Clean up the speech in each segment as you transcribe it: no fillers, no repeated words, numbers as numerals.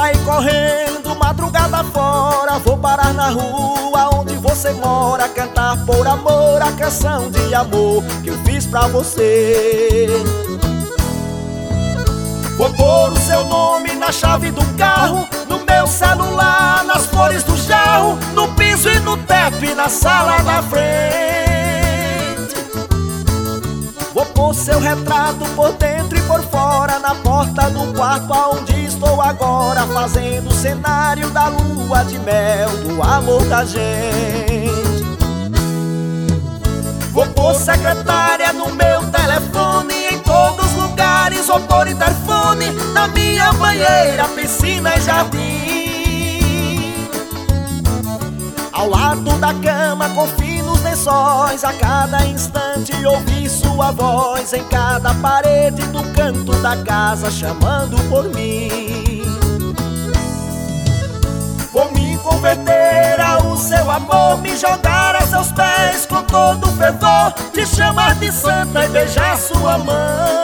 sair correndo, madrugada fora. Vou parar na rua onde você mora, cantar por amor a canção de amor que eu fiz pra você. Vou pôr o seu nome na chave do carro, no meu celular, nas flores do jarro, no piso e no teto e na sala da frente. Vou pôr seu retrato por dentro e por fora, na porta do quarto aonde estou agora, fazendo o cenário da lua de mel, do amor da gente. Vou pôr secretária no meu telefone, em todos os lugares vou pôr interfone, na minha banheira, piscina e jardim. Ao lado da cama com finos lençóis, a cada instante ouvir sua voz, em cada parede do canto da casa chamando por mim. Vou me converter ao seu amor, me jogar a seus pés com todo fervor, te chamar de santa e beijar sua mão.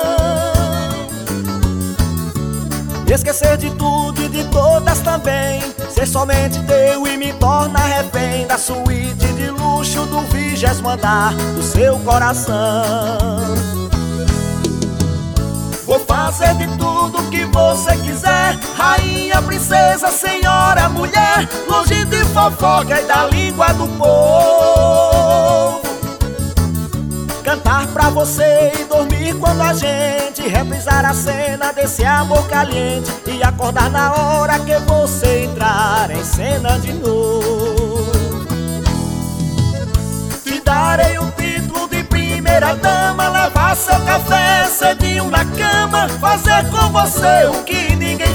Me esquecer de tudo e de todas também, ser somente teu e me torna refém da suíte de luxo do 20º andar do seu coração. Vou fazer de tudo que você quiser, rainha, princesa, senhora, mulher, longe de fofoca e da língua do povo. Cantar pra você e dormir quando a gente reprisar a cena desse amor caliente, e acordar na hora que você entrar em cena de novo. Te darei o título de primeira dama, levar seu café cedinho na cama, fazer com você o que ninguém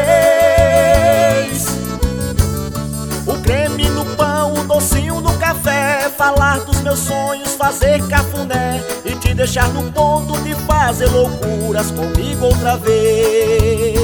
fez. O creme no pão, o docinho no café, falar dos meus sonhos, fazer cafuné e te deixar no ponto de fazer loucuras comigo outra vez.